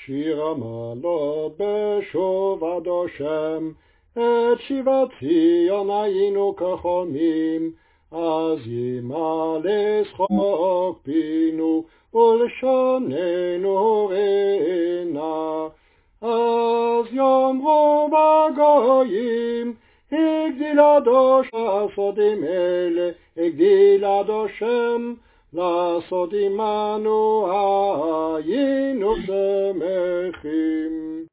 שיר המעלות בשובד השם, את שיבת ציון היינו כחולמים, אז ימלא שחוק פינו ולשוננו רנה. אז יאמרו בגויים, הגדיל אדוש לעשות אלה, הגדיל אדושם לעשות עמנו, היינו שמחים.